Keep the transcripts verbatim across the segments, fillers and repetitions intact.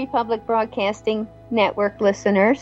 Republic Broadcasting Network listeners.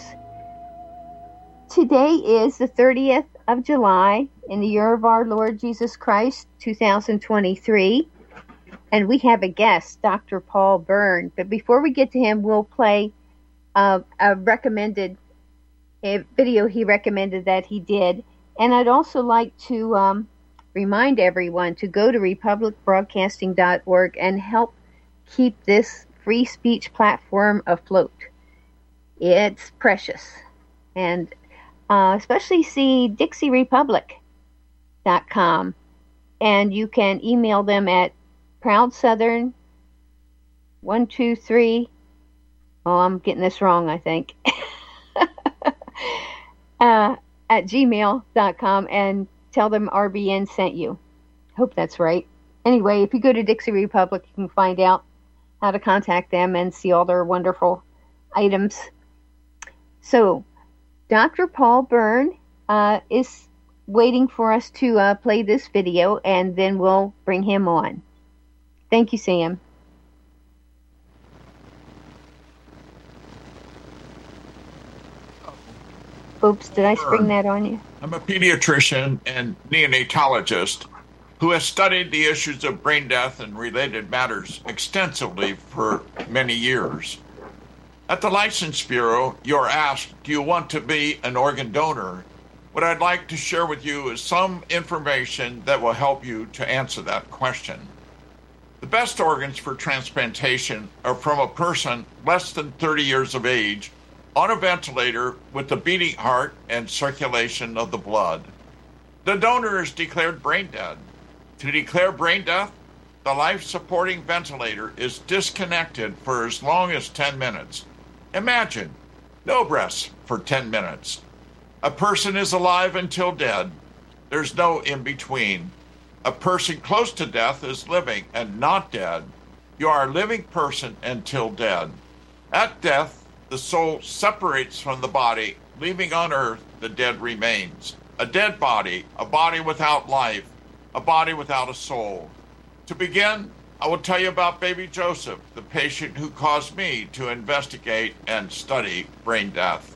Today is the thirtieth of July in the year of our Lord Jesus Christ, two thousand twenty-three. And we have a guest, Doctor Paul Byrne. But before we get to him, we'll play uh, a recommended a video he recommended that he did. And I'd also like to um, remind everyone to go to republic broadcasting dot org and help keep this free speech platform afloat. It's precious. And uh, especially see dixie republic dot com. And you can email them at proud southern one two three. Oh, I'm getting this wrong, I think. uh, at gmail dot com and tell them R B N sent you. Hope that's right. Anyway, if you go to Dixie Republic, you can find out how to contact them and see all their wonderful items. So, Doctor Paul Byrne uh, is waiting for us to uh, play this video, and then we'll bring him on. Thank you, Sam. Oops, did I spring that on you? I'm a pediatrician and neonatologist who has studied the issues of brain death and related matters extensively for many years. At the License Bureau, you're asked, do you want to be an organ donor? What I'd like to share with you is some information that will help you to answer that question. The best organs for transplantation are from a person less than thirty years of age on a ventilator with a beating heart and circulation of the blood. The donor is declared brain dead. To declare brain death, the life-supporting ventilator is disconnected for as long as ten minutes. Imagine, no breaths for ten minutes. A person is alive until dead. There's no in-between. A person close to death is living and not dead. You are a living person until dead. At death, the soul separates from the body, leaving on earth the dead remains. A dead body, a body without life, a body without a soul. To begin, I will tell you about baby Joseph, the patient who caused me to investigate and study brain death.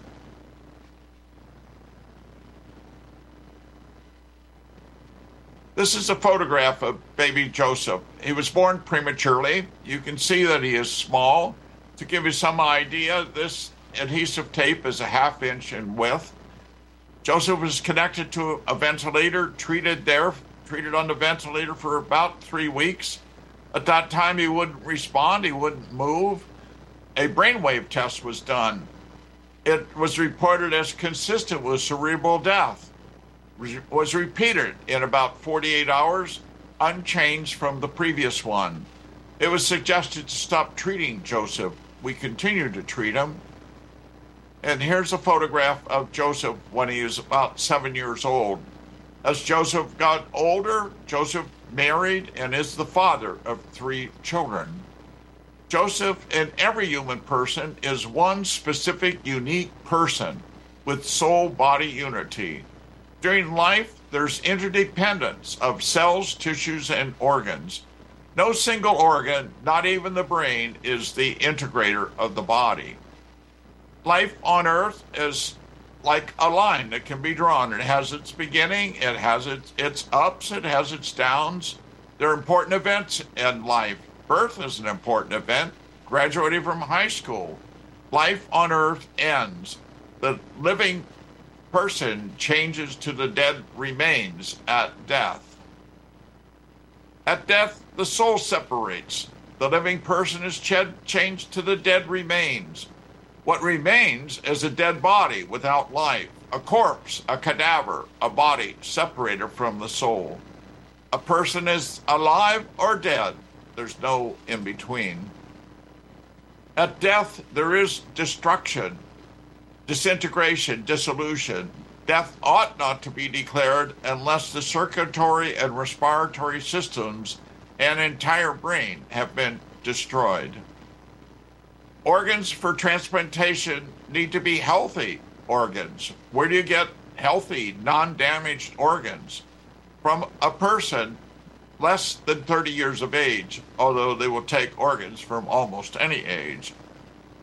This is a photograph of baby Joseph. He was born prematurely. You can see that he is small. To give you some idea, this adhesive tape is a half inch in width. Joseph was connected to a ventilator, treated there, treated on the ventilator for about three weeks. At that time, he wouldn't respond, he wouldn't move. A brainwave test was done. It was reported as consistent with cerebral death. It was repeated in about forty-eight hours, unchanged from the previous one. It was suggested to stop treating Joseph. We continued to treat him. And here's a photograph of Joseph when he was about seven years old. As Joseph got older, Joseph married and is the father of three children. Joseph, in every human person, is one specific, unique person with soul-body unity. During life, there's interdependence of cells, tissues, and organs. No single organ, not even the brain, is the integrator of the body. Life on Earth is like a line that can be drawn. It has its beginning, it has its, its ups, it has its downs. There are important events in life. Birth is an important event. Graduating from high school. Life on Earth ends. The living person changes to the dead remains at death. At death, the soul separates. The living person is ch- changed to the dead remains. What remains is a dead body without life, a corpse, a cadaver, a body separated from the soul. A person is alive or dead. There's no in-between. At death, there is destruction, disintegration, dissolution. Death ought not to be declared unless the circulatory and respiratory systems and entire brain have been destroyed. Organs for transplantation need to be healthy organs. Where do you get healthy, non-damaged organs? From a person less than thirty years of age, although they will take organs from almost any age.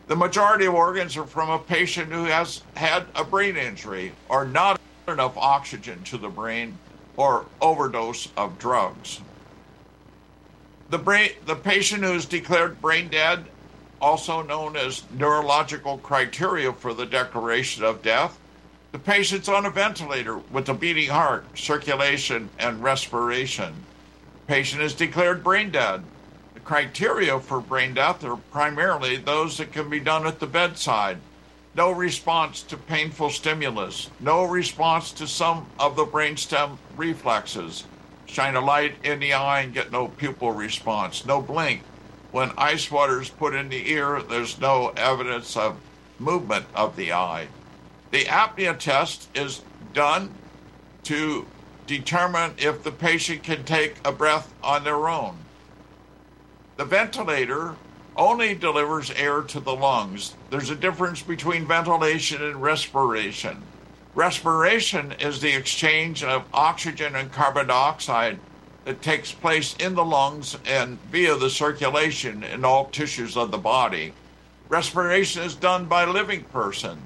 The majority of organs are from a patient who has had a brain injury or not enough oxygen to the brain or overdose of drugs. The, brain, the patient who is declared brain dead, also known as neurological criteria for the declaration of death, the patient's on a ventilator with a beating heart, circulation, and respiration. The patient is declared brain dead. The criteria for brain death are primarily those that can be done at the bedside. No response to painful stimulus. No response to some of the brainstem reflexes. Shine a light in the eye and get no pupil response. No blink. When ice water is put in the ear, there's no evidence of movement of the eye. The apnea test is done to determine if the patient can take a breath on their own. The ventilator only delivers air to the lungs. There's a difference between ventilation and respiration. Respiration is the exchange of oxygen and carbon dioxide that takes place in the lungs and via the circulation in all tissues of the body. Respiration is done by a living person.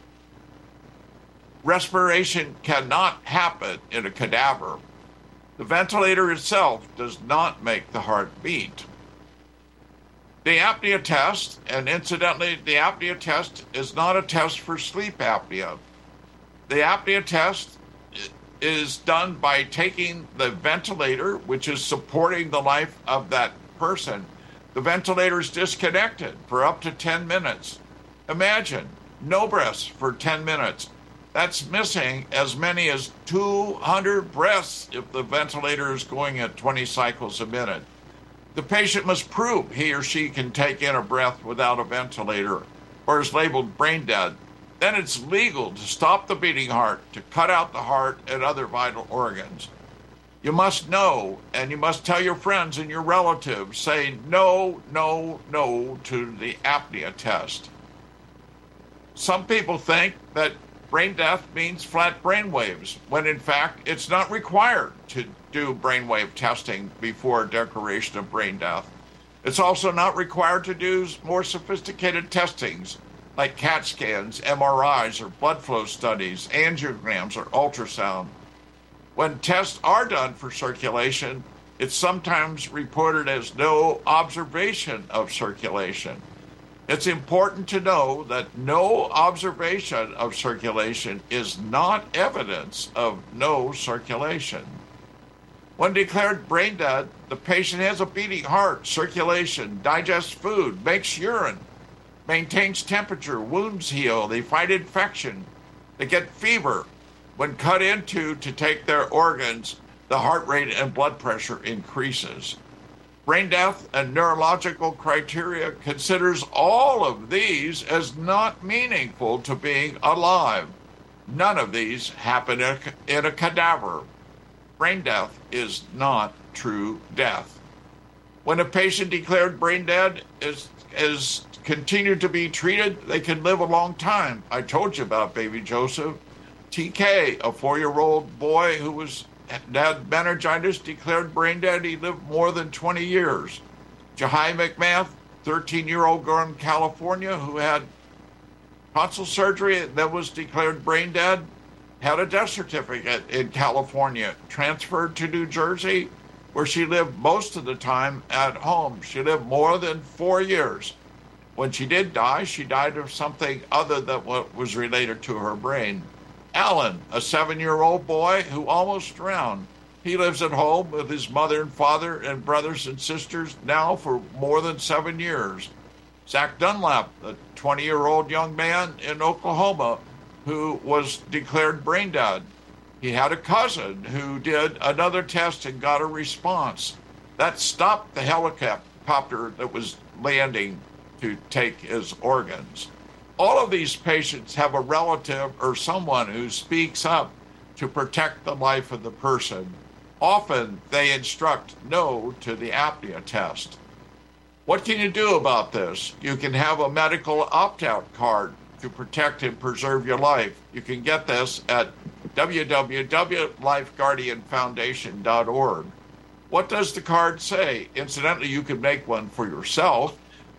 Respiration cannot happen in a cadaver. The ventilator itself does not make the heart beat. The apnea test, and incidentally, the apnea test is not a test for sleep apnea. The apnea test is done by taking the ventilator, which is supporting the life of that person. The ventilator is disconnected for up to ten minutes. Imagine, no breaths for ten minutes. That's missing as many as two hundred breaths if the ventilator is going at twenty cycles a minute. The patient must prove he or she can take in a breath without a ventilator or is labeled brain dead. Then it's legal to stop the beating heart, to cut out the heart and other vital organs. You must know, and you must tell your friends and your relatives, say no, no, no to the apnea test. Some people think that brain death means flat brain waves, when in fact it's not required to do brainwave testing before declaration of brain death. It's also not required to do more sophisticated testings like CAT scans, M R Is, or blood flow studies, angiograms, or ultrasound. When tests are done for circulation, it's sometimes reported as no observation of circulation. It's important to know that no observation of circulation is not evidence of no circulation. When declared brain dead, the patient has a beating heart, circulation, digests food, makes urine, maintains temperature, wounds heal, they fight infection, they get fever. When cut into to take their organs, the heart rate and blood pressure increases. Brain death and neurological criteria considers all of these as not meaningful to being alive. None of these happen in a cadaver. Brain death is not true death. When a patient declared brain dead is is continued to be treated, they can live a long time. I told you about baby Joseph. T K, a four-year-old boy who was had meningitis, declared brain dead. He lived more than twenty years. Jahai McMath, thirteen-year-old girl in California who had tonsil surgery that was declared brain dead, had a death certificate in California, transferred to New Jersey, where she lived most of the time at home. She lived more than four years. When she did die, she died of something other than what was related to her brain. Alan, a seven-year-old boy who almost drowned. He lives at home with his mother and father and brothers and sisters now for more than seven years. Zach Dunlap, a twenty-year-old young man in Oklahoma who was declared brain dead. He had a cousin who did another test and got a response. That stopped the helicopter that was landing to take his organs. All of these patients have a relative or someone who speaks up to protect the life of the person. Often they instruct no to the apnea test. What can you do about this? You can have a medical opt-out card to protect and preserve your life. You can get this at w w w dot life guardian foundation dot org. What does the card say? Incidentally, you can make one for yourself.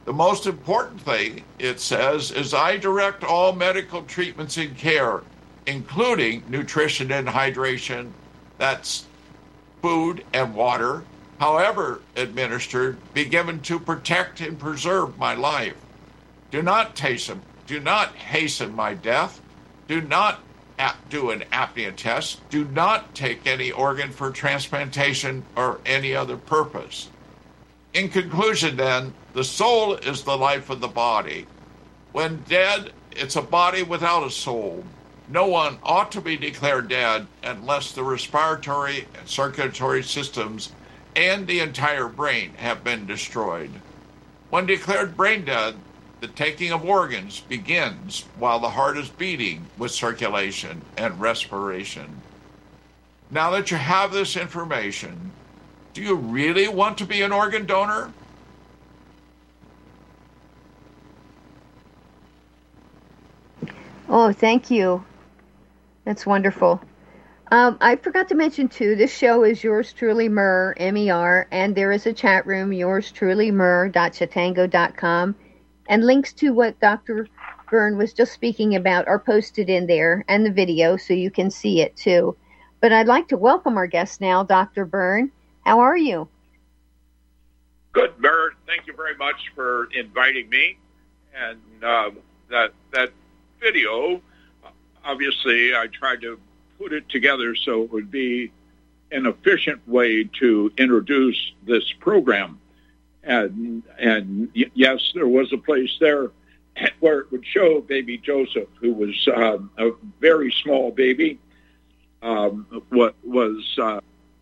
The most important thing, it says, is I direct all medical treatments and care, including nutrition and hydration, that's food and water, however administered, be given to protect and preserve my life. Do not hasten, do not hasten my death. Do not do an apnea test. Do not take any organ for transplantation or any other purpose. In conclusion, then, the soul is the life of the body. When dead, it's a body without a soul. No one ought to be declared dead unless the respiratory and circulatory systems and the entire brain have been destroyed. When declared brain dead, the taking of organs begins while the heart is beating with circulation and respiration. Now that you have this information, do you really want to be an organ donor? Oh, thank you. That's wonderful. Um, I forgot to mention, too, this show is Yours Truly, Mer, M E R, and there is a chat room, yours truly mer dot chatango dot com, and links to what Doctor Byrne was just speaking about are posted in there, and the video, so you can see it, too. But I'd like to welcome our guest now, Doctor Byrne. How are you? Good, Mer. Thank you very much for inviting me. And uh, that that video, obviously, I tried to put it together so it would be an efficient way to introduce this program. And, and y- yes, there was a place there where it would show baby Joseph, who was uh, a very small baby, um, what was uh,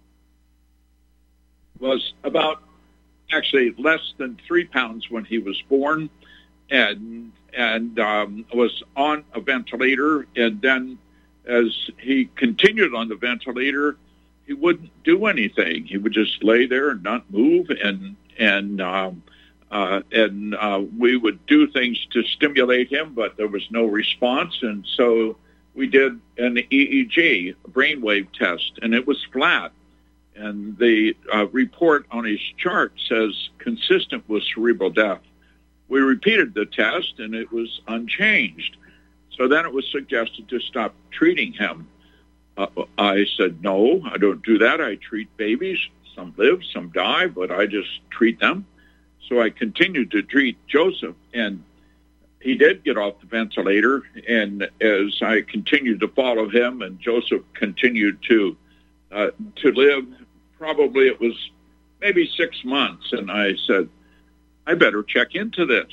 was about actually less than three pounds when he was born, and and um, was on a ventilator. And then as he continued on the ventilator, he wouldn't do anything. He would just lay there and not move. And and um, uh, and uh, we would do things to stimulate him, but there was no response. And so we did an E E G, a brainwave test, and it was flat. And the uh, report on his chart says consistent with cerebral death. We repeated the test, and it was unchanged. So then it was suggested to stop treating him. Uh, I said, no, I don't do that. I treat babies. Some live, some die, but I just treat them. So I continued to treat Joseph, and he did get off the ventilator. And as I continued to follow him, and Joseph continued to uh, to live, probably it was maybe six months, and I said, I better check into this.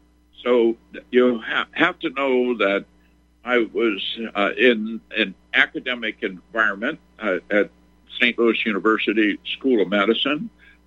So you ha- have to know that I was uh, in an academic environment uh, at Saint Louis University School of Medicine.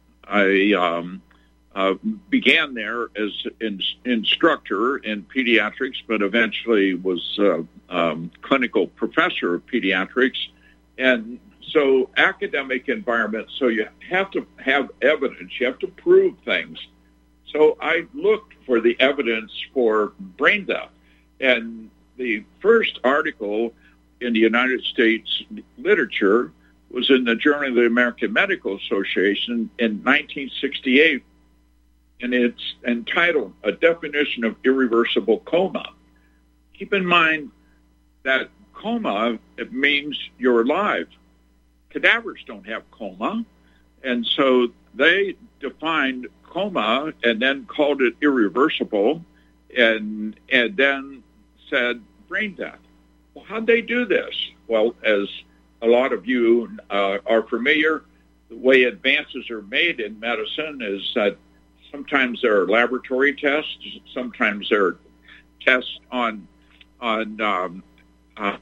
I um, uh, began there as an instructor in pediatrics, but eventually was uh, um, clinical professor of pediatrics. And so academic environment, so you have to have evidence. You have to prove things. So I looked for the evidence for brain death. And the first article in the United States literature was in the Journal of the American Medical Association in nineteen sixty-eight, and it's entitled A Definition of Irreversible Coma. Keep in mind that coma, it means you're alive. Cadavers don't have coma, and so they defined coma and then called it irreversible, and and then said brain death. Well, how'd they do this? Well, as a lot of you uh, are familiar, the way advances are made in medicine is that sometimes there are laboratory tests, sometimes there are tests on on um, uh,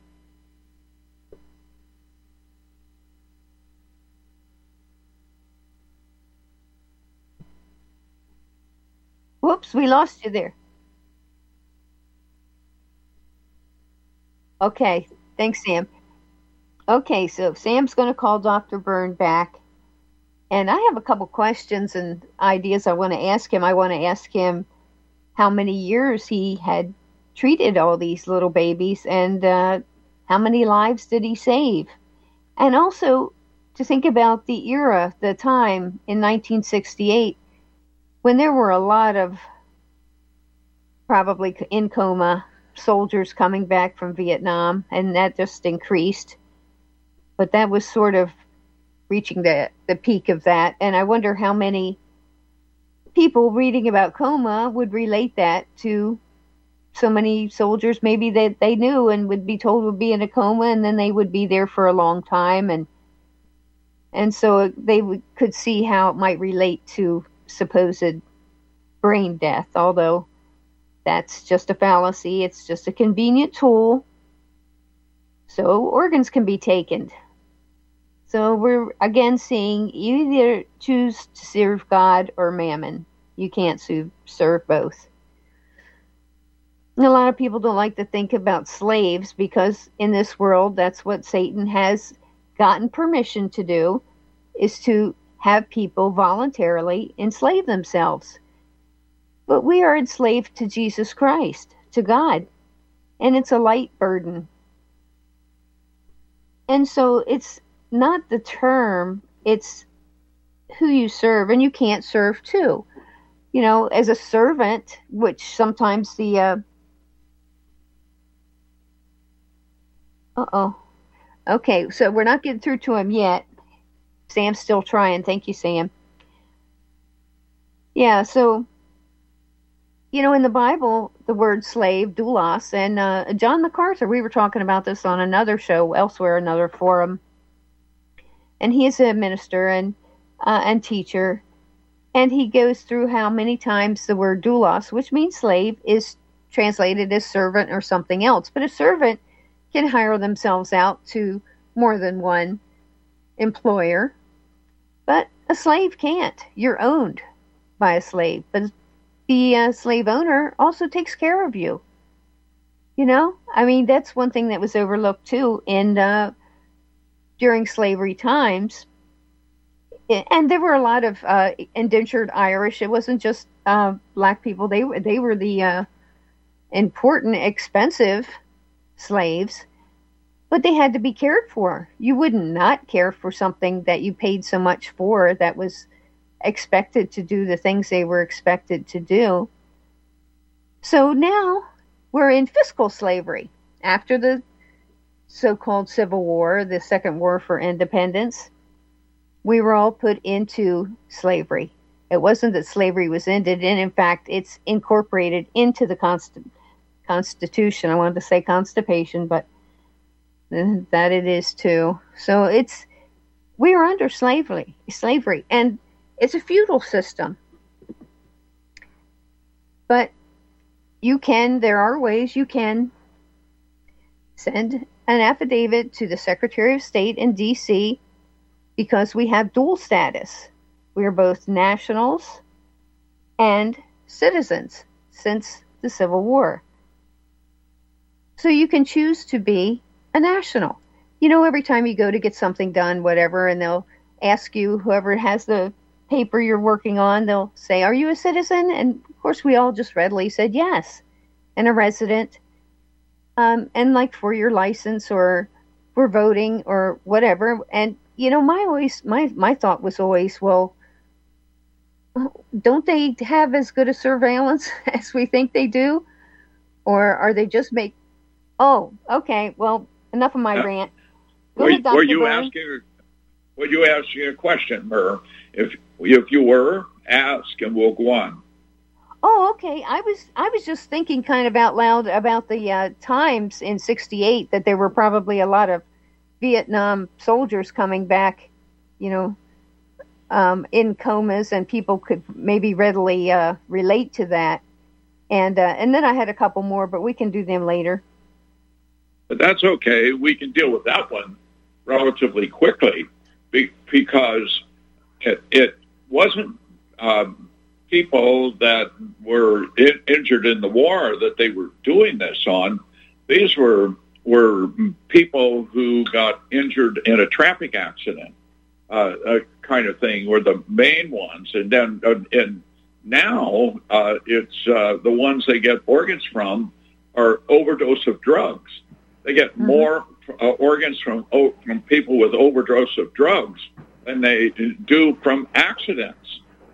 Whoops, we lost you there. Okay, thanks, Sam. Okay, so Sam's going to call Doctor Byrne back. And I have a couple questions and ideas I want to ask him. I want to ask him how many years he had treated all these little babies and uh, how many lives did he save? And also to think about the era, the time in nineteen sixty-eight, when there were a lot of probably in coma soldiers coming back from Vietnam, and that just increased. But that was sort of reaching the, the peak of that. And I wonder how many people reading about coma would relate that to so many soldiers maybe that they knew and would be told would be in a coma, and then they would be there for a long time. And and so they would, could see how it might relate to supposed brain death, although that's just a fallacy. It's just a convenient tool so organs can be taken. So we're again seeing you either choose to serve God or mammon. You can't serve both. And a lot of people don't like to think about slaves because in this world, that's what Satan has gotten permission to do, is to have people voluntarily enslave themselves. But we are enslaved to Jesus Christ, to God, and it's a light burden. And so it's not the term, it's who you serve, and you can't serve two. You know, as a servant, which sometimes the, uh, uh-oh. Okay, so we're not getting through to him yet. Sam's still trying. Thank you, Sam. Yeah, so, you know, in the Bible, the word slave, doulos, and uh, John MacArthur, we were talking about this on another show elsewhere, another forum, and he is a minister and uh, and teacher, and he goes through how many times the word doulos, which means slave, is translated as servant or something else. But a servant can hire themselves out to more than one employer, but a slave can't. You're owned by a slave, but the uh, slave owner also takes care of you. You know, I mean, that's one thing that was overlooked too in uh, during slavery times. And there were a lot of uh, indentured Irish. It wasn't just uh, black people. They were they were the uh, important, expensive slaves, but they had to be cared for. You wouldn't not care for something that you paid so much for, that was expected to do the things they were expected to do. So now we're in fiscal slavery. After the so-called Civil War, the Second War for Independence, we were all put into slavery. It wasn't that slavery was ended, and in fact, it's incorporated into the Const- Constitution. I wanted to say constipation, but that it is too. So it's, we are under slavery, slavery, and it's a feudal system. But you can, there are ways you can send an affidavit to the Secretary of State in D C because we have dual status. We are both nationals and citizens since the Civil War. So you can choose to be a national. You know, every time you go to get something done, whatever, and they'll ask you, whoever has the paper you're working on, they'll say, are you a citizen? And of course, we all just readily said yes. And a resident. Um, and like for your license or for voting or whatever. And, you know, my always my, my thought was always, well, don't they have as good a surveillance as we think they do? Or are they just make, oh, okay, well, enough of my uh, rant. Go were, ahead, Doctor were you Brown. asking? Were you asking a question, Myrrh? If if you were, ask, and we'll go on. Oh, okay. I was I was just thinking kind of out loud about the uh, times in sixty-eight that there were probably a lot of Vietnam soldiers coming back, you know, um, in comas, and people could maybe readily uh, relate to that. And uh, and then I had a couple more, but we can do them later. But that's okay. We can deal with that one relatively quickly because it, it wasn't um, people that were in, injured in the war that they were doing this on. These were were people who got injured in a traffic accident, uh, a kind of thing, were the main ones. And then uh, and now uh, it's uh, the ones they get organs from are overdose of drugs. They get mm-hmm. more uh, organs from from people with overdose of drugs than they do from accidents.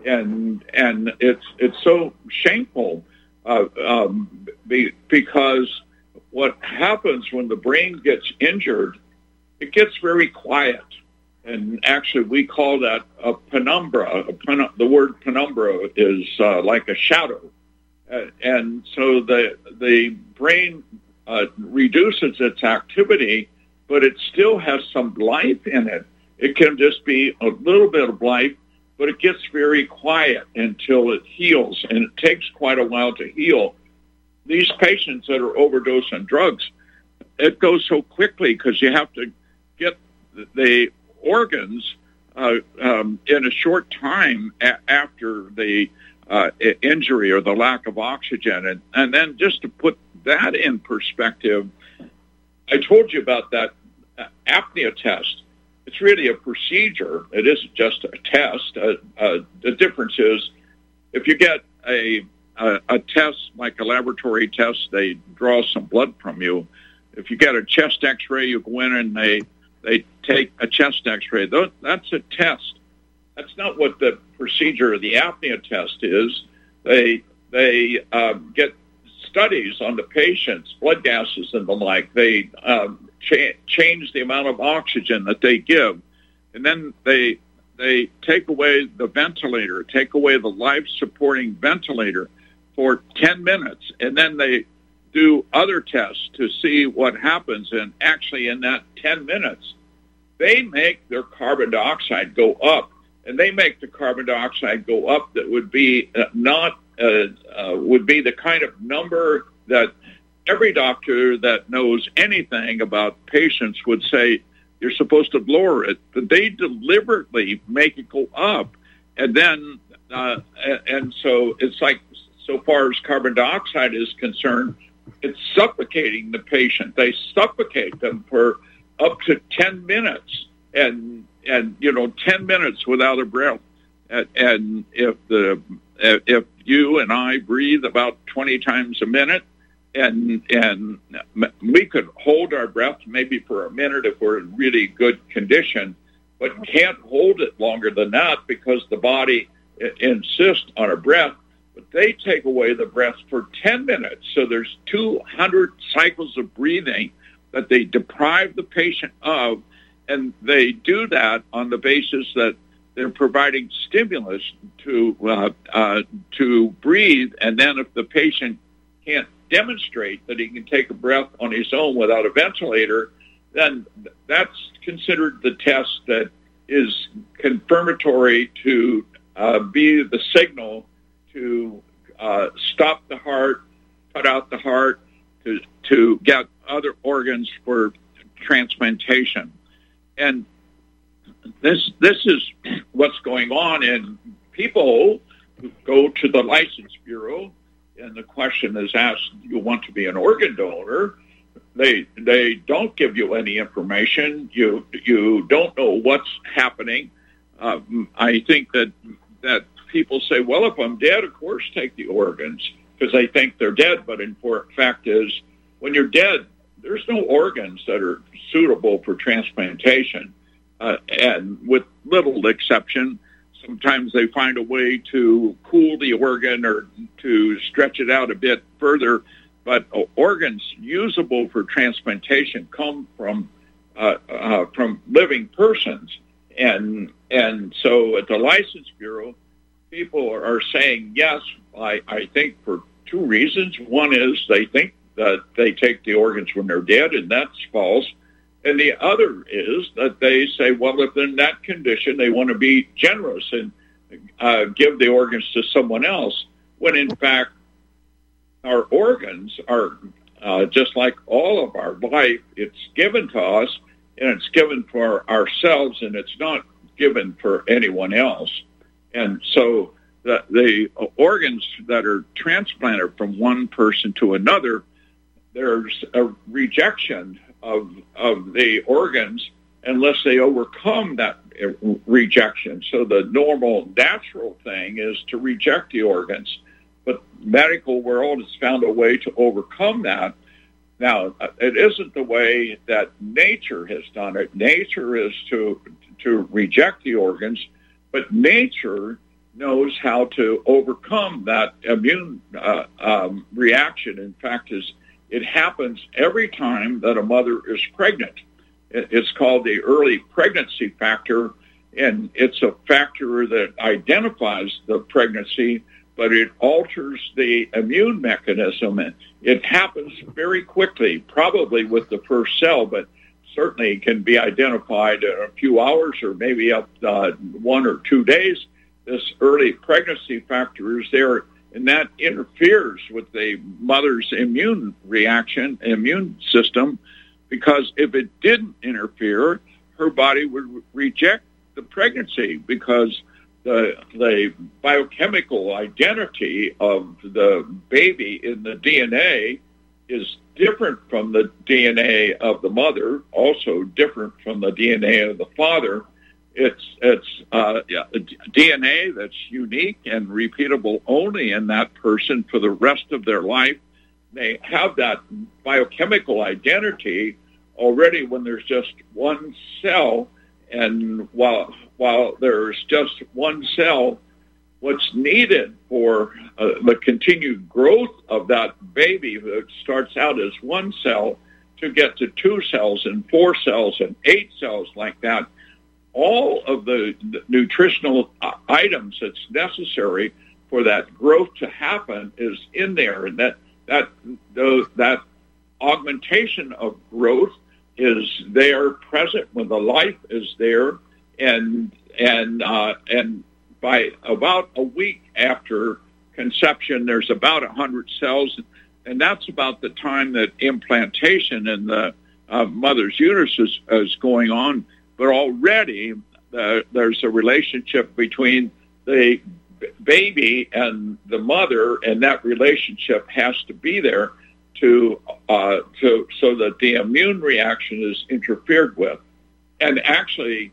and and it's it's so shameful uh, um, be, because what happens when the brain gets injured, it gets very quiet. And actually, we call that a penumbra. A pen, the word penumbra is uh, like a shadow. Uh, and so the the brain uh, reduces its activity, but it still has some life in it. It can just be a little bit of life, but it gets very quiet until it heals, and it takes quite a while to heal. These patients that are overdosing drugs, it goes so quickly because you have to get the organs uh, um, in a short time a- after the uh, injury or the lack of oxygen. And, and then just to put that in perspective, I told you about that apnea test. It's really a procedure. It isn't just a test. Uh, uh, the difference is if you get a, a a test like a laboratory test, they draw some blood from you. If you get a chest X-ray, you go in and they they take a chest X-ray. That's a test. That's not what the procedure of the apnea test is. They they uh, get studies on the patient's blood gases and the like. They um, cha- change the amount of oxygen that they give, and then they they take away the ventilator, take away the life-supporting ventilator for ten minutes, and then they do other tests to see what happens. And actually, in that ten minutes, they make their carbon dioxide go up, and they make the carbon dioxide go up that would be uh, not uh, uh, would be the kind of number that every doctor that knows anything about patients would say you're supposed to lower it, but they deliberately make it go up, and then uh, and so it's like, so far as carbon dioxide is concerned, it's suffocating the patient. They suffocate them for up to ten minutes, and and you know, ten minutes without a breath. And, and if the if you and I breathe about twenty times a minute, and and we could hold our breath maybe for a minute if we're in really good condition, but can't hold it longer than that because the body insists on a breath. But they take away the breath for ten minutes. So there's two hundred cycles of breathing that they deprive the patient of, and they do that on the basis that they're providing stimulus to uh, uh, to breathe. And then if the patient can't demonstrate that he can take a breath on his own without a ventilator, then that's considered the test that is confirmatory to uh, be the signal to uh, stop the heart, cut out the heart, to to get other organs for transplantation. And this this is what's going on. And people who go to the License Bureau, and the question is asked, you want to be an organ donor? They they don't give you any information. You you don't know what's happening. Uh, I think that that people say, well, if I'm dead, of course, take the organs, because they think they're dead. But in fact is, when you're dead, there's no organs that are suitable for transplantation. Uh, and with little exception, sometimes they find a way to cool the organ or to stretch it out a bit further. But uh, organs usable for transplantation come from uh, uh, from living persons. And and so at the License Bureau, people are saying yes, I, I think for two reasons. One is they think that they take the organs when they're dead, and that's false. And the other is that they say, well, if they're in that condition, they want to be generous and uh, give the organs to someone else, when in fact our organs are uh, just like all of our life. It's given to us, and it's given for ourselves, and it's not given for anyone else. And so the, the organs that are transplanted from one person to another, there's a rejection of of the organs unless they overcome that rejection. So the normal, natural thing is to reject the organs. But the medical world has found a way to overcome that. Now, it isn't the way that nature has done it. Nature is to to reject the organs, but nature knows how to overcome that immune uh, um, reaction. In fact, is it happens every time that a mother is pregnant. It's called the early pregnancy factor, and it's a factor that identifies the pregnancy, but it alters the immune mechanism. And it happens very quickly, probably with the first cell, but certainly can be identified in a few hours or maybe up uh, one or two days. This early pregnancy factor is there, and that interferes with the mother's immune reaction, immune system, because if it didn't interfere, her body would reject the pregnancy because the the biochemical identity of the baby in the D N A is different from the D N A of the mother, also different from the D N A of the father. It's it's uh, D N A that's unique and repeatable only in that person for the rest of their life. They have that biochemical identity already when there's just one cell, and while while there's just one cell, what's needed for uh, the continued growth of that baby that starts out as one cell to get to two cells and four cells and eight cells like that, all of the, the nutritional uh, items that's necessary for that growth to happen is in there, and that that those, that augmentation of growth is there, present when the life is there, and and uh, and by about a week after conception, there's about a hundred cells, and that's about the time that implantation in the uh, mother's uterus is, is going on. But already uh, there's a relationship between the b- baby and the mother, and that relationship has to be there to uh, to so that the immune reaction is interfered with. And actually,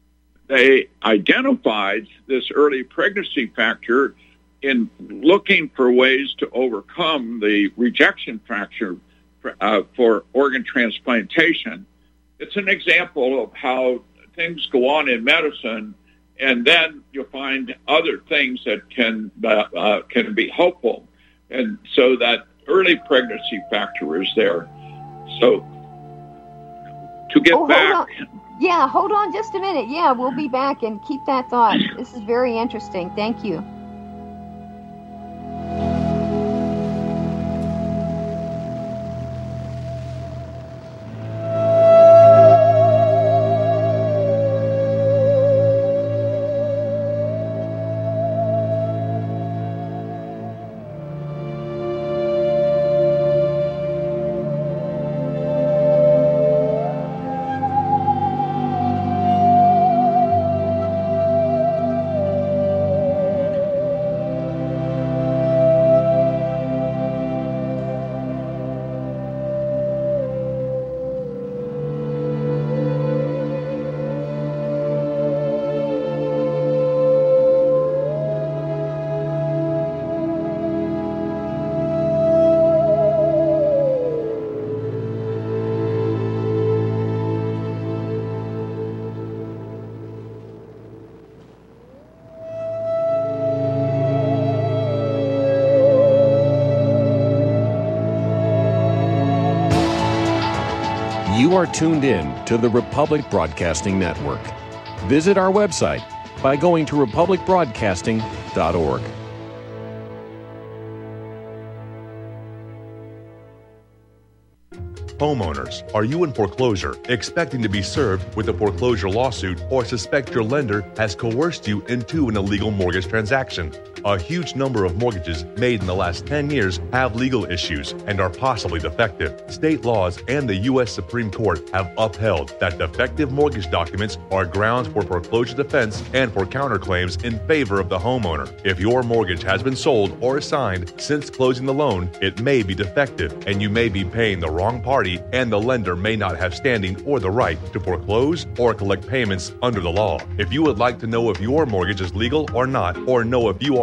they identified this early pregnancy factor in looking for ways to overcome the rejection factor for, uh, for organ transplantation. It's an example of how things go on in medicine, and then you'll find other things that can uh, uh, can be helpful. And so that early pregnancy factor is there. So to get oh, back... Yeah, hold on just a minute. Yeah, we'll be back, and keep that thought. This is very interesting. Thank you. You are tuned in to the Republic Broadcasting Network. Visit our website by going to republic broadcasting dot org. Homeowners, are you in foreclosure, expecting to be served with a foreclosure lawsuit, or suspect your lender has coerced you into an illegal mortgage transaction? A huge number of mortgages made in the last ten years have legal issues and are possibly defective. State laws and the U S Supreme Court have upheld that defective mortgage documents are grounds for foreclosure defense and for counterclaims in favor of the homeowner. If your mortgage has been sold or assigned since closing the loan, it may be defective, and you may be paying the wrong party, and the lender may not have standing or the right to foreclose or collect payments under the law. If you would like to know if your mortgage is legal or not, or know if you are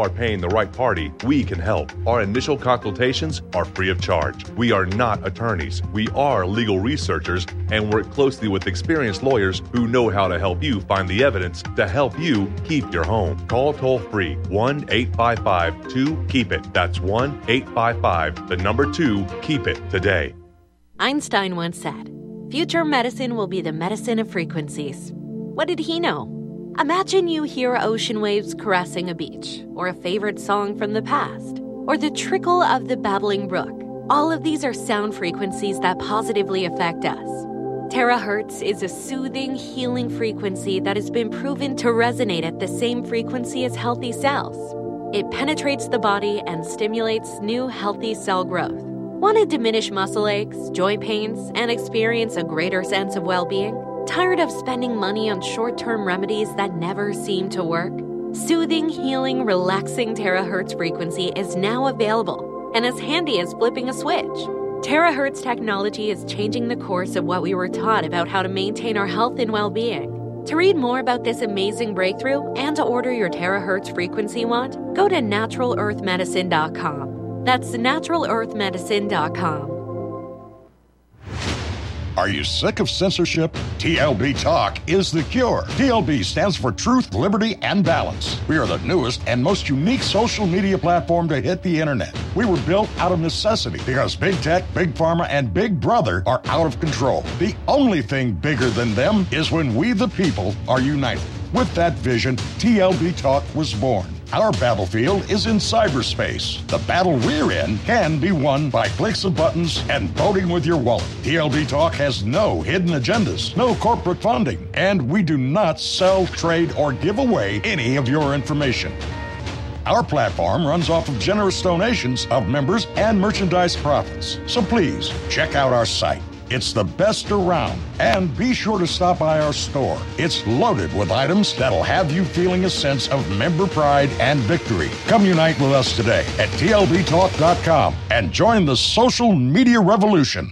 are paying the right party, we can help. Our initial consultations are free of charge. We are not attorneys. We are legal researchers and work closely with experienced lawyers who know how to help you find the evidence to help you keep your home. Call toll-free one eight five five two keep it. That's one eight five five, the number two, keep it today. Einstein once said, "Future medicine will be the medicine of frequencies." What did he know? Imagine you hear ocean waves caressing a beach, or a favorite song from the past, or the trickle of the babbling brook. All of these are sound frequencies that positively affect us. Terahertz is a soothing, healing frequency that has been proven to resonate at the same frequency as healthy cells. It penetrates the body and stimulates new healthy cell growth. Want to diminish muscle aches, joint pains, and experience a greater sense of well-being? Tired of spending money on short-term remedies that never seem to work? Soothing, healing, relaxing terahertz frequency is now available and as handy as flipping a switch. Terahertz technology is changing the course of what we were taught about how to maintain our health and well-being. To read more about this amazing breakthrough and to order your terahertz frequency wand, go to natural earth medicine dot com. That's natural earth medicine dot com. Are you sick of censorship? T L B Talk is the cure. T L B stands for Truth, Liberty, and Balance. We are the newest and most unique social media platform to hit the internet. We were built out of necessity because Big Tech, Big Pharma, and Big Brother are out of control. The only thing bigger than them is when we the people are united. With that vision, T L B Talk was born. Our battlefield is in cyberspace. The battle we're in can be won by clicks of buttons and voting with your wallet. T L B Talk has no hidden agendas, no corporate funding, and we do not sell, trade, or give away any of your information. Our platform runs off of generous donations of members and merchandise profits. So please, check out our site. It's the best around. And be sure to stop by our store. It's loaded with items that'll have you feeling a sense of member pride and victory. Come unite with us today at T L B talk dot com and join the social media revolution.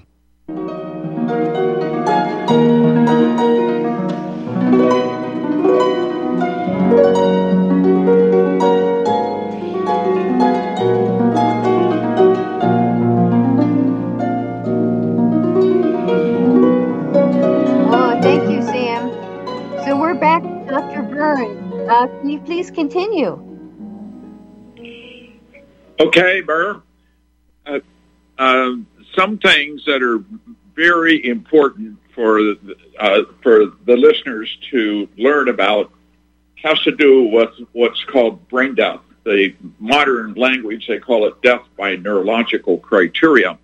Uh, can you please continue? Okay, Burr. Uh, uh, some things that are very important for uh, for the listeners to learn about has to do with what's called brain death. The modern language, they call it death by neurological criteria.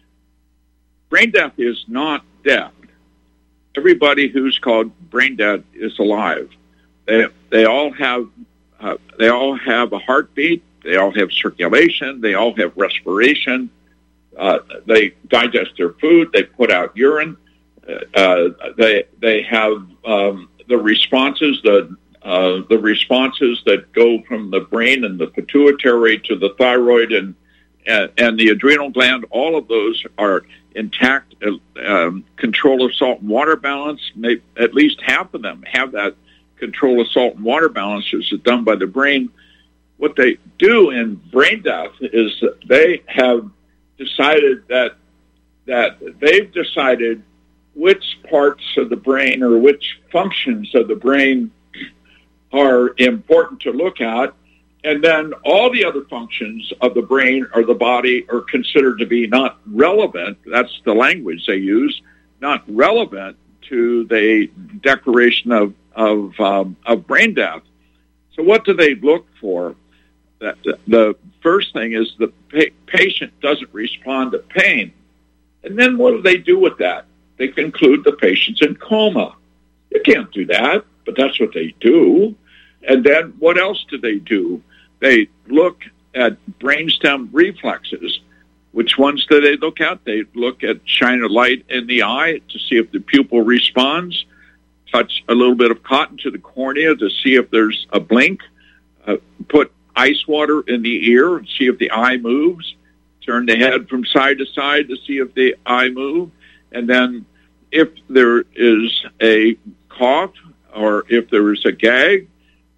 Brain death is not death. Everybody who's called brain dead is alive. They they all have uh, they all have a heartbeat. They all have circulation. They all have respiration. Uh, they digest their food. They put out urine. Uh, they they have um, the responses the uh, the responses that go from the brain and the pituitary to the thyroid and and, and the adrenal gland. All of those are intact. Uh, um, control of salt and water balance. Maybe at least half of them have that. Control of salt and water balance is done by the brain. What they do in brain death is that they have decided that that they've decided which parts of the brain or which functions of the brain are important to look at, and then all the other functions of the brain or the body are considered to be not relevant. That's the language they use, not relevant to the declaration of of um, of brain death. So what do they look for? That the, the first thing is the pa- patient doesn't respond to pain. And then what do they do with that? They conclude the patient's in coma. You can't do that, but that's what they do. And then what else do they do? They look at brainstem reflexes. Which ones do they look at? They look at shine a light in the eye to see if the pupil responds, touch a little bit of cotton to the cornea to see if there's a blink, uh, put ice water in the ear and see if the eye moves, turn the head from side to side to see if the eye moves, and then if there is a cough or if there is a gag,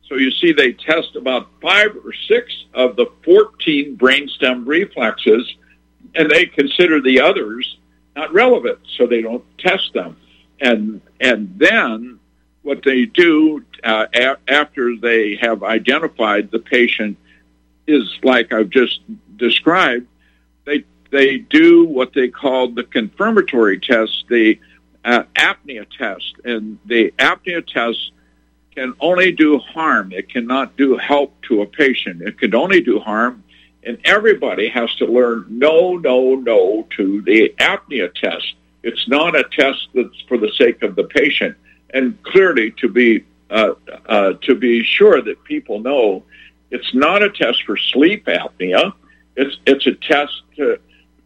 So you see they test about five or six of the fourteen brainstem reflexes, and they consider the others not relevant, so they don't test them. And and then what they do uh, a- after they have identified the patient is like I've just described. They they do what they call the confirmatory test, the uh, apnea test, and the apnea test can only do harm. It cannot do help to a patient. It can only do harm, and everybody has to learn no, no, no to the apnea test. It's not a test that's for the sake of the patient. And clearly, to be uh, uh, to be sure that people know, it's not a test for sleep apnea. It's it's a test to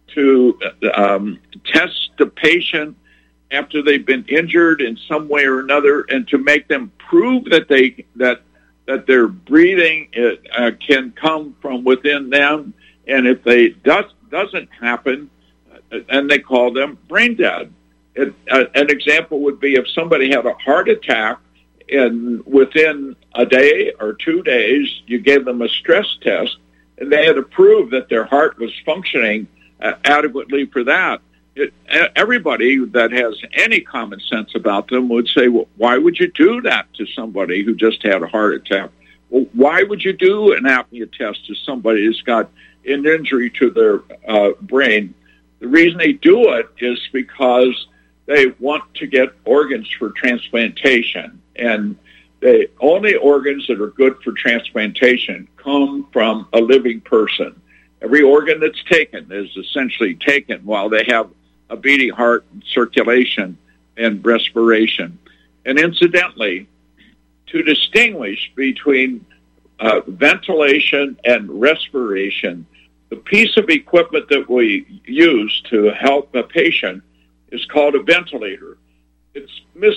to um, test the patient after they've been injured in some way or another, and to make them prove that they that that their breathing uh, can come from within them. And if they does doesn't happen, uh, and they call them brain dead. It, uh, an example would be if somebody had a heart attack, and within a day or two days, you gave them a stress test, and they had to prove that their heart was functioning uh, adequately for that. It, everybody that has any common sense about them would say, well, why would you do that to somebody who just had a heart attack? Well, why would you do an apnea test to somebody who's got an injury to their uh, brain? The reason they do it is because they want to get organs for transplantation, and the only organs that are good for transplantation come from a living person. Every organ that's taken is essentially taken while they have a beating heart, and circulation, and respiration. And incidentally, to distinguish between uh, ventilation and respiration, the piece of equipment that we use to help a patient is called a ventilator. It's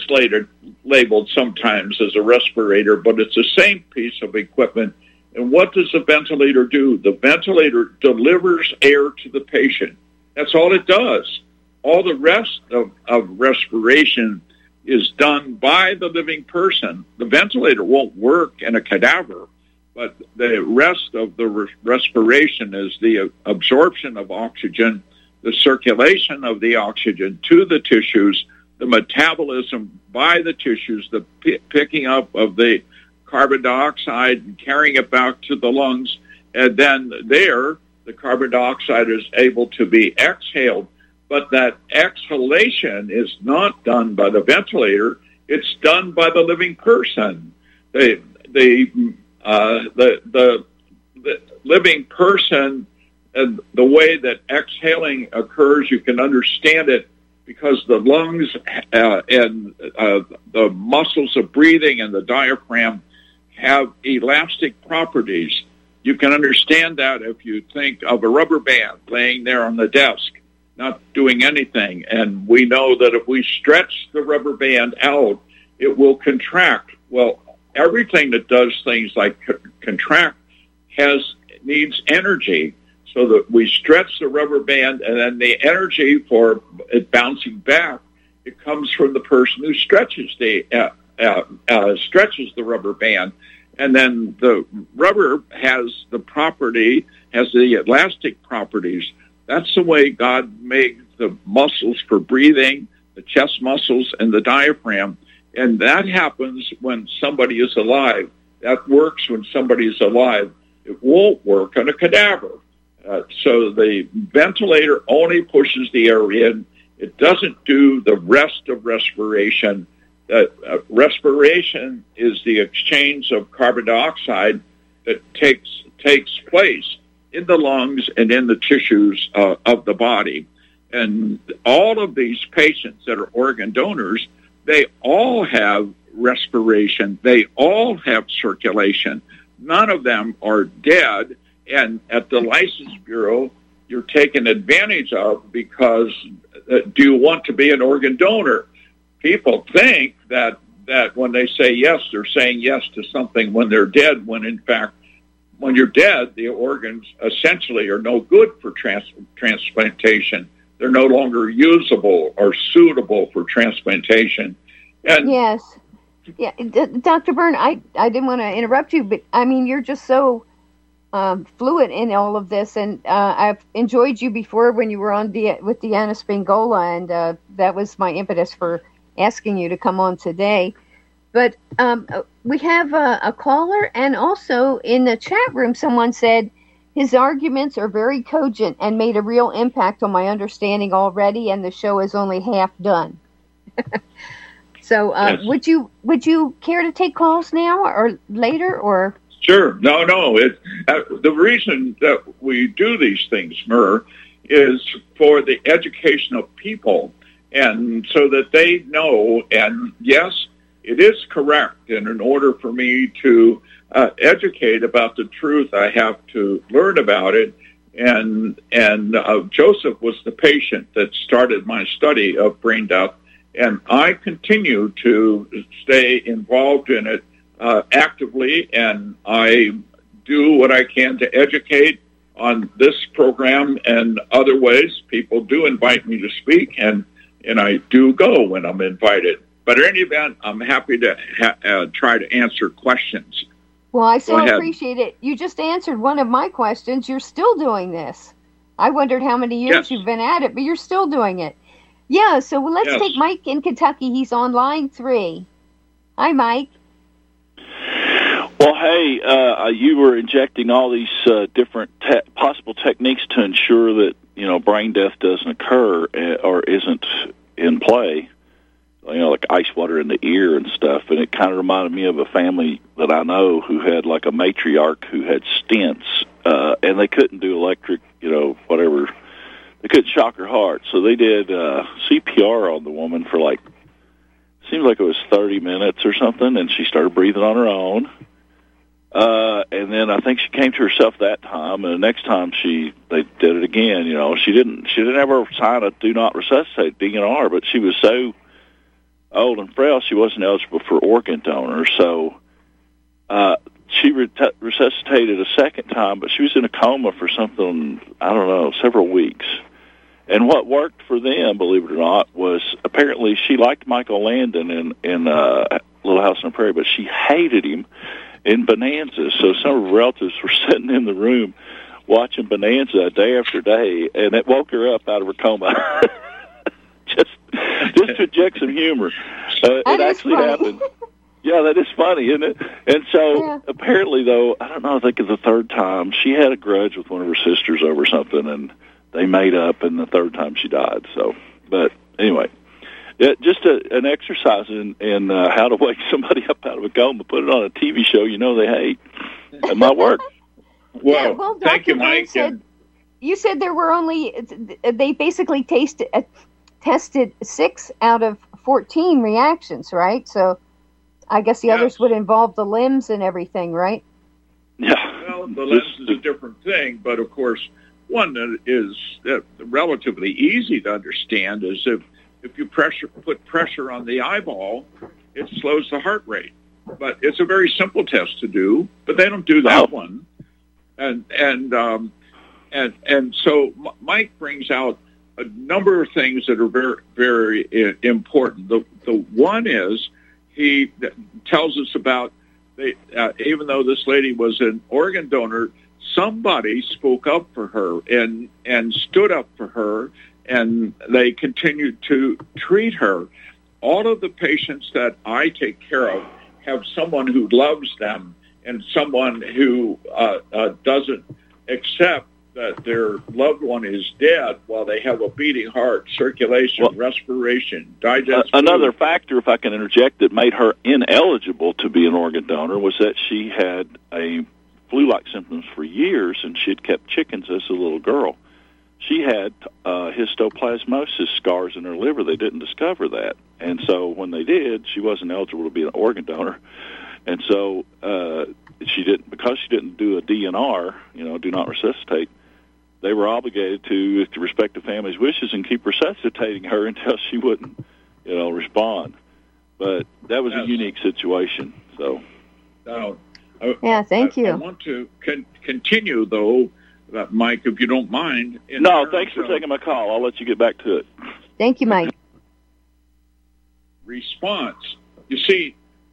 mislabeled sometimes as a respirator, but it's the same piece of equipment. And what does the ventilator do? The ventilator delivers air to the patient. That's all it does. All the rest of, of respiration is done by the living person. The ventilator won't work in a cadaver, but the rest of the re- respiration is the absorption of oxygen, the circulation of the oxygen to the tissues, the metabolism by the tissues, the p- picking up of the carbon dioxide and carrying it back to the lungs. And then there, the carbon dioxide is able to be exhaled. But that exhalation is not done by the ventilator. It's done by the living person. The, the, uh, the, the, the living person, and the way that exhaling occurs, you can understand it because the lungs uh, and uh, the muscles of breathing and the diaphragm have elastic properties. You can understand that if you think of a rubber band laying there on the desk, not doing anything. And we know that if we stretch the rubber band out, it will contract. Well, everything that does things like co- contract has needs energy. So that we stretch the rubber band, and then the energy for it bouncing back, it comes from the person who stretches the uh, uh, uh, stretches the rubber band, and then the rubber has the property, has the elastic properties. That's the way God made the muscles for breathing, the chest muscles, and the diaphragm, and that happens when somebody is alive. That works when somebody is alive. It won't work on a cadaver. Uh, so the ventilator only pushes the air in. It doesn't do the rest of respiration. Uh, uh, respiration is the exchange of carbon dioxide that takes takes place in the lungs and in the tissues uh, of the body. And all of these patients that are organ donors, they all have respiration. They all have circulation. None of them are dead. And at the License Bureau, you're taken advantage of because uh, do you want to be an organ donor? People think that, that when they say yes, they're saying yes to something when they're dead, when in fact, when you're dead, the organs essentially are no good for trans- transplantation. They're no longer usable or suitable for transplantation. And yes. Yeah, D- Doctor Byrne, I, I didn't want to interrupt you, but I mean, you're just so um, fluent in all of this, and uh, I've enjoyed you before when you were on the, with Deanna Spingola, and uh, that was my impetus for asking you to come on today. But um, we have a, a caller, and also in the chat room, someone said his arguments are very cogent and made a real impact on my understanding already, and the show is only half done. So, uh, Yes. would you would you care to take calls now or later, or? Sure. No, no. It, uh, the reason that we do these things, Myrrh, is for the education of people, and so that they know. And yes, it is correct. And in order for me to uh, educate about the truth, I have to learn about it. And and uh, Joseph was the patient that started my study of brain death, and I continue to stay involved in it uh, actively, and I do what I can to educate on this program and other ways. People do invite me to speak, and, and I do go when I'm invited. But in any event, I'm happy to ha- uh, try to answer questions. Well, I so Go ahead. appreciate it. You just answered one of my questions. You're still doing this. I wondered how many years Yes. you've been at it, but you're still doing it. Yeah, so let's Yes. take Mike in Kentucky. He's on line three. Hi, Mike. Well, hey, uh, you were injecting all these uh, different te- possible techniques to ensure that, you know, brain death doesn't occur uh, or isn't in play, you know, like ice water in the ear and stuff. And it kind of reminded me of a family that I know who had like a matriarch who had stents, uh, and they couldn't do electric, you know, whatever. They couldn't shock her heart. So they did uh, C P R on the woman for like, seems like it was thirty minutes or something, and she started breathing on her own. Uh, and then I think she came to herself that time, and the next time she they did it again. You know, she didn't she didn't ever sign a do not resuscitate D N R, but she was so old and frail she wasn't eligible for organ donor. So uh, she re- resuscitated a second time, but she was in a coma for something, I don't know, several weeks. And what worked for them, believe it or not, was apparently she liked Michael Landon in in uh, Little House on the Prairie, but she hated him in Bonanza. So some of her relatives were sitting in the room watching Bonanza day after day, and it woke her up out of her coma. just, just to inject some humor. Uh, it actually funny. happened. Yeah, that is funny, isn't it? And so Yeah. apparently, though, I don't know. I think it's the third time she had a grudge with one of her sisters over something, and they made up. And the third time she died. So, but anyway. Yeah, just a, an exercise in, in uh, how to wake somebody up out of a coma, put it on a T V show you know they hate. It might work. Well, Yeah, well, thank you, Doctor Byrne Mike. said- and- You said there were only, they basically tasted, uh, tested six out of fourteen reactions, right? So I guess the Yes. others would involve the limbs and everything, right? Yeah. Well, the lens is a different thing, but of course, one that is uh, relatively easy to understand is if if you pressure put pressure on the eyeball, it slows the heart rate. But it's a very simple test to do, but they don't do that Oh. one. And and um, and and so M- Mike brings out a number of things that are very very uh, important. The the one is he tells us about. They, uh, even though this lady was an organ donor, somebody spoke up for her and and stood up for her, and they continued to treat her. All of the patients that I take care of have someone who loves them and someone who uh, uh, doesn't accept that their loved one is dead while they have a beating heart, circulation, Well, respiration, Uh, digest. another food. factor, if I can interject, that made her ineligible to be an organ donor was that she had a flu-like symptoms for years, and she had kept chickens as a little girl. She had uh, histoplasmosis scars in her liver. They didn't discover that. And so when they did, she wasn't eligible to be an organ donor. And so uh, she didn't, because she didn't do a D N R, you know, do not resuscitate, they were obligated to, to respect the family's wishes and keep resuscitating her until she wouldn't, you know, respond. But that was Yes. a unique situation. So, Now, I- Yeah, thank I, you. I want to con- continue, though, uh, Mike, if you don't mind. in no, terms thanks for of taking my call. I'll let you get back to it. Thank you, Mike. response. You see,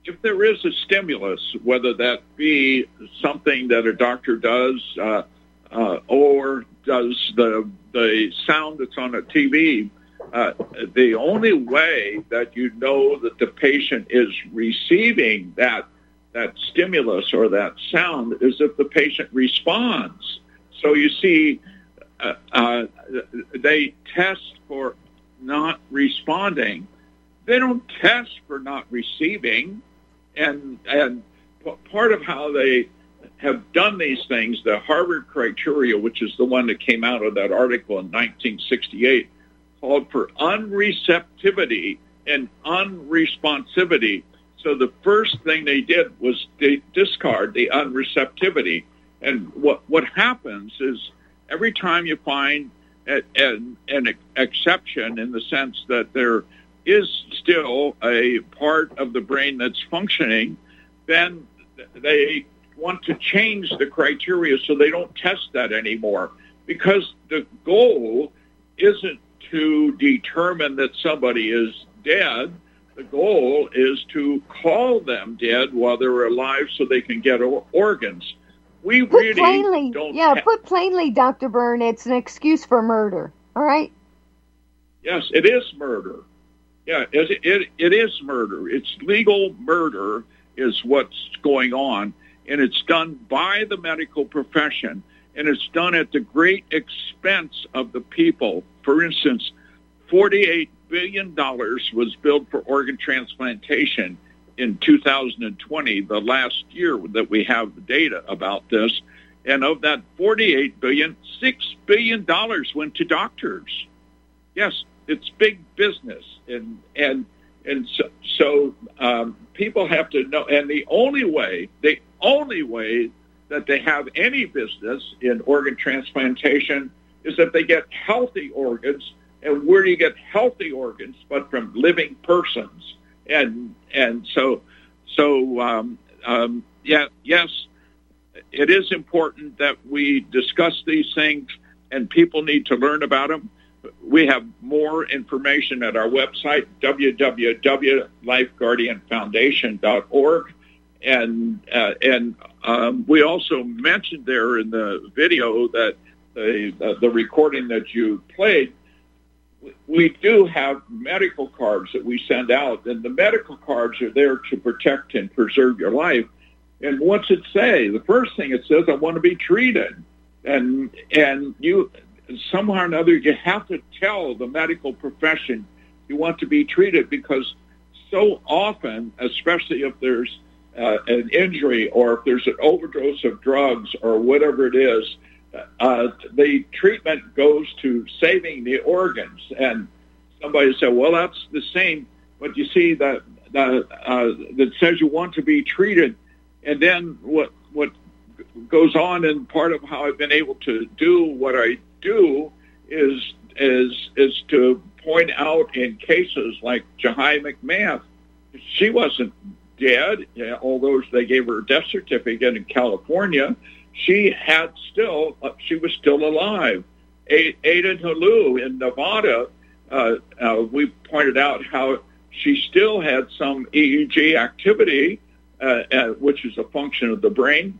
if there is a stimulus, whether that be something that a doctor does uh, uh, or does the the sound that's on a T V, uh, the only way that you know that the patient is receiving that that stimulus or that sound is if the patient responds. So you see, uh, uh, they test for not responding. They don't test for not receiving. And and part of how they have done these things, the Harvard criteria, which is the one that came out of that article in nineteen sixty-eight, called for unreceptivity and unresponsivity. So the first thing they did was they discard the unreceptivity. And what what happens is every time you find a, an, an exception in the sense that there is still a part of the brain that's functioning, then they want to change the criteria so they don't test that anymore. Because the goal isn't to determine that somebody is dead. The goal is to call them dead while they're alive so they can get or- organs. We put really plainly, don't yeah, ha- put plainly, Doctor Byrne, it's an excuse for murder. All right? Yes, it is murder. Yeah, it, it, it is murder. It's legal murder is what's going on, and it's done by the medical profession, and it's done at the great expense of the people. For instance, forty-eight billion dollars was billed for organ transplantation in two thousand twenty, the last year that we have the data about this. And of that forty-eight billion dollars, six billion dollars went to doctors. Yes, it's big business. And and and so, so um, people have to know. And the only way, the only way that they have any business in organ transplantation is if they get healthy organs. And where do you get healthy organs but from living persons? And and so so um, um, yeah yes, it is important that we discuss these things, and people need to learn about them. We have more information at our website, w w w dot life guardian foundation dot org, and uh, and um, we also mentioned there in the video that the uh, the recording that you played. We do have medical cards that we send out, and the medical cards are there to protect and preserve your life. And what's it say? The first thing it says, I want to be treated. And and you, somehow or another, you have to tell the medical profession you want to be treated, because so often, especially if there's uh, an injury or if there's an overdose of drugs or whatever it is, Uh, the treatment goes to saving the organs. And somebody said, well, that's the same. But you see that that, uh, that says you want to be treated. And then what what goes on, and part of how I've been able to do what I do is is is to point out in cases like Jahai McMath. She wasn't dead, although they gave her a death certificate in California. She had still, uh, she was still alive. A- Aiden Halou in Nevada, uh, uh, we pointed out how she still had some E E G activity, uh, uh, which is a function of the brain,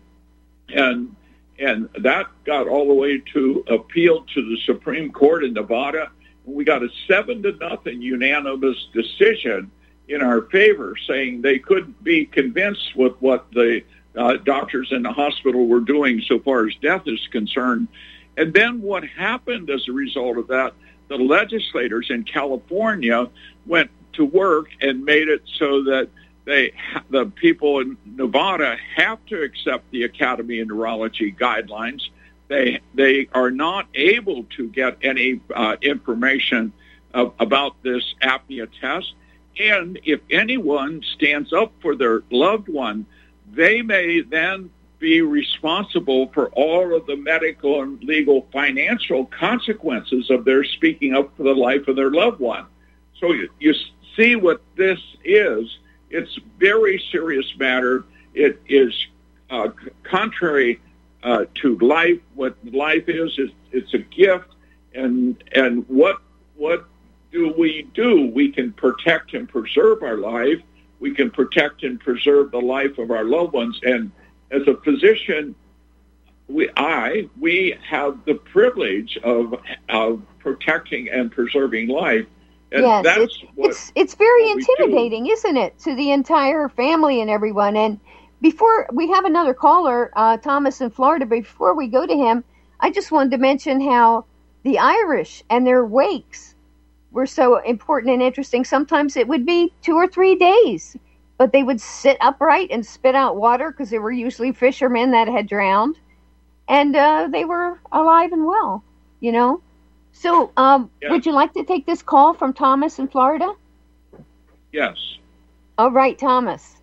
and and that got all the way to appeal to the Supreme Court in Nevada. We got a seven to nothing unanimous decision in our favor, saying they couldn't be convinced with what the Uh, doctors in the hospital were doing so far as death is concerned. And then what happened as a result of that, the legislators in California went to work and made it so that they, the people in Nevada have to accept the Academy of Neurology guidelines. They they are not able to get any uh, information uh, about this apnea test. And if anyone stands up for their loved one, they may then be responsible for all of the medical and legal financial consequences of their speaking up for the life of their loved one. So you, you see what this is. It's a very serious matter. It is uh, contrary uh, to life. What life is, is it's a gift. And and what what do we do? We can protect and preserve our life. we can protect and preserve the life of our loved ones. And as a physician, we, I, we have the privilege of, of protecting and preserving life. And yes, that's it's, what, it's, it's very what intimidating, isn't it, to the entire family and everyone. And before we have another caller, uh, Thomas in Florida, before we go to him, I just wanted to mention how the Irish and their wakes were so important and interesting. Sometimes it would be two or three days, but they would sit upright and spit out water because they were usually fishermen that had drowned. And uh, they were alive and well, you know. So um, yeah. would you like to take this call from Thomas in Florida? Yes. All right, Thomas.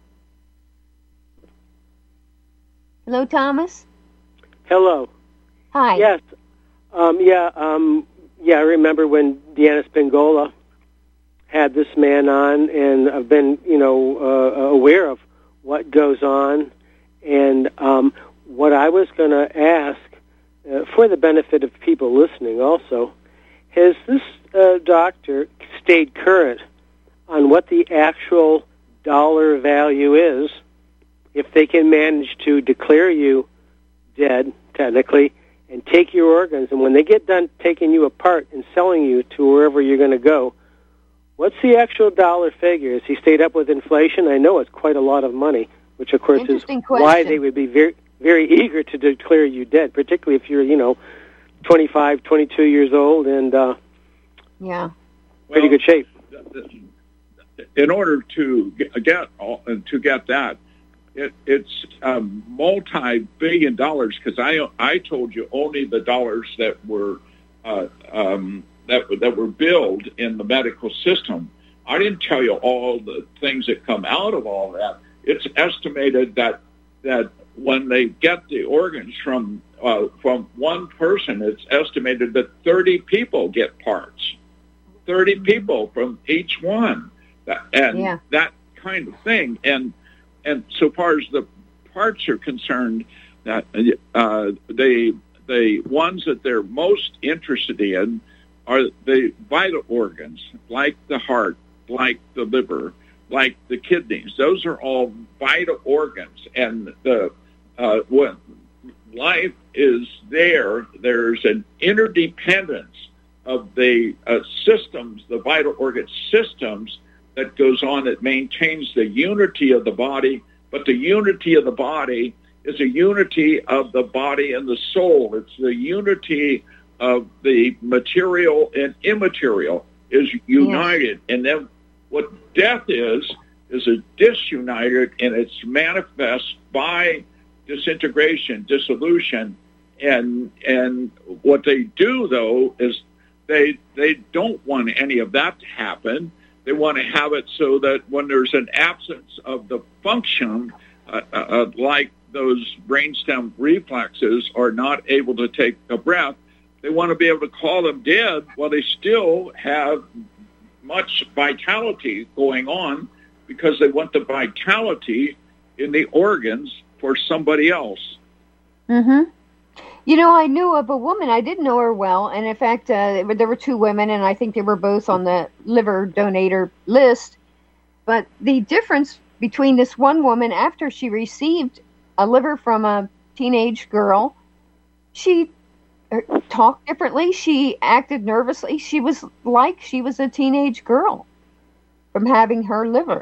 Hello, Thomas. Hello. Hi. Yes. Um, yeah. Um, yeah. I remember when Deanna Spingola had this man on, and I've been, you know, uh, aware of what goes on, and um, what I was going to ask, uh, for the benefit of people listening, also, has this uh, doctor stayed current on what the actual dollar value is? If they can manage to declare you dead, technically, and take your organs, and when they get done taking you apart and selling you to wherever you're going to go, what's the actual dollar figure? Has he stayed up with inflation? I know it's quite a lot of money, which, of course, is question. why they would be very, very eager to declare you dead, particularly if you're, you know, twenty-five, twenty-two years old and uh, yeah, pretty well, good shape. In order to get to get that, It, it's um, multi-billion dollars, because I I told you only the dollars that were uh, um, that that were billed in the medical system. I didn't tell you all the things that come out of all that. It's estimated that that when they get the organs from uh, from one person, it's estimated that thirty people get parts, thirty people from each one, and yeah. that kind of thing. And And so far as the parts are concerned, that uh, they the ones that they're most interested in are the vital organs, like the heart, like the liver, like the kidneys. Those are all vital organs, and the uh, when life is there, there's an interdependence of the uh, systems, the vital organ systems, that goes on that maintains the unity of the body, but the unity of the body is a unity of the body and the soul. It's the unity of the material and immaterial is united. Yeah. And then what death is, is a disunited, and it's manifest by disintegration, dissolution. And and what they do, though, is they they don't want any of that to happen. They want to have it so that when there's an absence of the function, uh, uh, like those brainstem reflexes are not able to take a breath, they want to be able to call them dead while they still have much vitality going on, because they want the vitality in the organs for somebody else. Mm-hmm. You know, I knew of a woman, I didn't know her well, and in fact, uh, there were two women, and I think they were both on the liver donator list, but the difference between this one woman, after she received a liver from a teenage girl, she talked differently, she acted nervously, she was like she was a teenage girl from having her liver.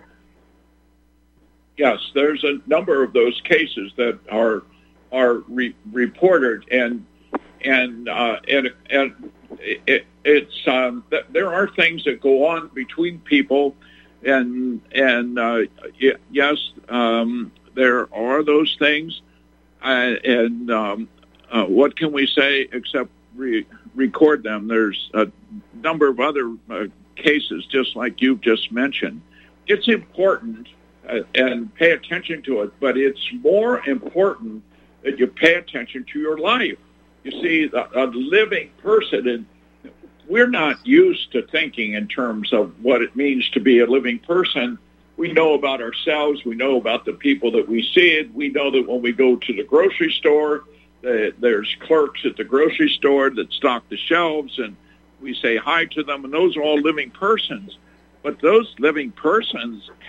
Yes, there's a number of those cases that are are re- reported, and and uh, and and it, it's um, th- there are things that go on between people, and and uh, y- yes, um, there are those things, uh, and um, uh, what can we say except re- record them? There's a number of other uh, cases, just like you've just mentioned. It's important, uh, and pay attention to it, but it's more important that you pay attention to your life. You see, a, a living person, and we're not used to thinking in terms of what it means to be a living person. We know about ourselves. We know about the people that we see. We know that when we go to the grocery store, the, there's clerks at the grocery store that stock the shelves, and we say hi to them, and those are all living persons. But those living persons have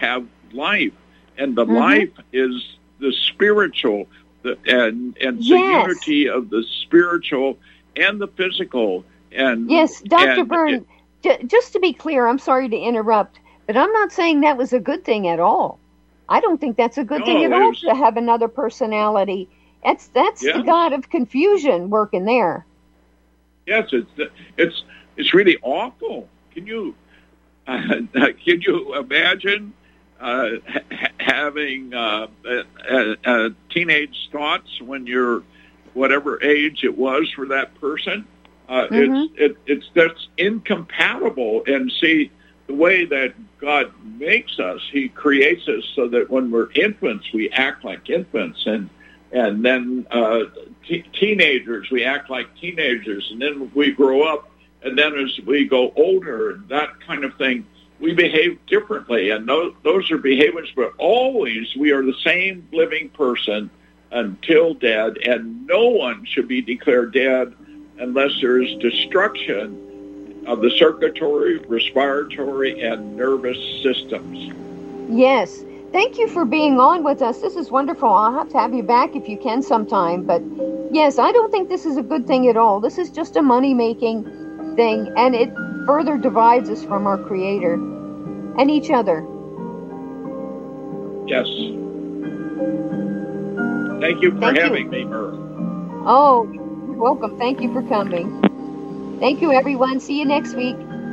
life, and the Mm-hmm. life is the spiritual, the, and and it's Yes. the unity of the spiritual and the physical. And Yes, Doctor and Byrne, it- j- just to be clear, I'm sorry to interrupt, but I'm not saying that was a good thing at all. I don't think that's a good No, thing at it all was- to have another personality. That's that's the Yes. God of confusion working there. Yes, it's it's it's really awful. Can you uh, can you imagine uh, ha- having uh, uh, uh, teenage thoughts when you're whatever age it was for that person? Uh, Mhm. It's it, it's that's incompatible. And see, the way that God makes us, He creates us so that when we're infants, we act like infants, and and then uh, t- teenagers, we act like teenagers, and then we grow up, and then as we go older, and that kind of thing, we behave differently, and those, those are behaviors, but always we are the same living person until dead, and no one should be declared dead unless there is destruction of the circulatory, respiratory, and nervous systems. Yes. Thank you for being on with us. This is wonderful. I'll have to have you back if you can sometime. But yes, I don't think this is a good thing at all. This is just a money-making thing, and it further divides us from our Creator and each other. Yes. Thank you for Thank you. having me, Murph. Oh, you're welcome. Thank you for coming. Thank you, everyone. See you next week.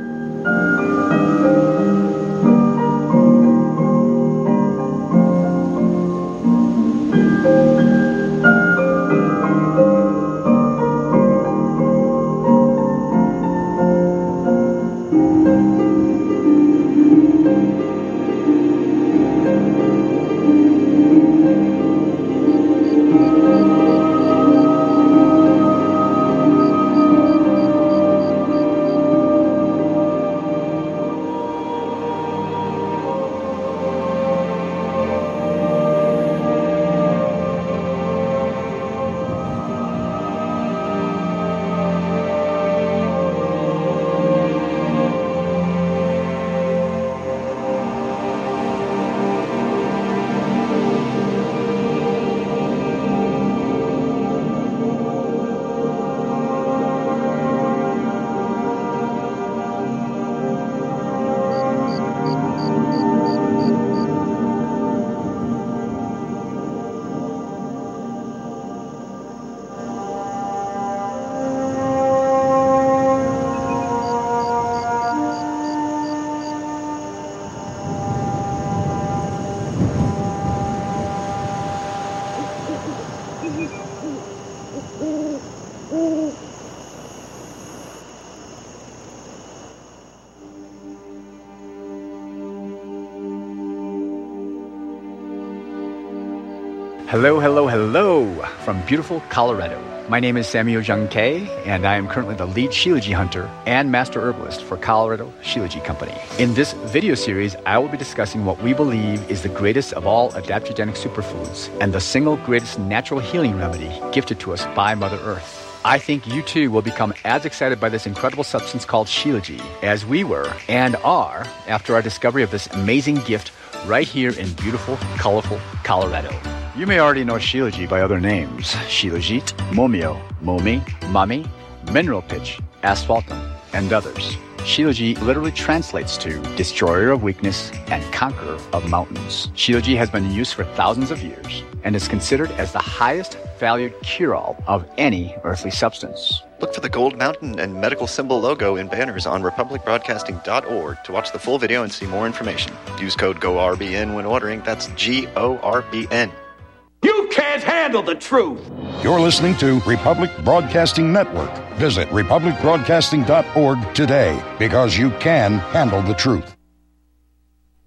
Hello, hello, hello from beautiful Colorado. My name is Samuel Jung Kei, and I am currently the lead Shilajit hunter and master herbalist for Colorado Shilajit Company. In this video series, I will be discussing what we believe is the greatest of all adaptogenic superfoods and the single greatest natural healing remedy gifted to us by Mother Earth. I think you too will become as excited by this incredible substance called Shilajit as we were and are after our discovery of this amazing gift right here in beautiful, colorful Colorado. You may already know Shilajit by other names: Shilajit, Momio, Momi, Mami, Mineral Pitch, Asphaltum, and others. Shilajit literally translates to destroyer of weakness and conqueror of mountains. Shilajit has been in use for thousands of years and is considered as the highest valued cure-all of any earthly substance. Look for the Gold Mountain and medical symbol logo in banners on republic broadcasting dot org to watch the full video and see more information. Use code G O R B N when ordering. That's G O R B N. You can't handle the truth! You're listening to Republic Broadcasting Network. Visit republic broadcasting dot org today, because you can handle the truth.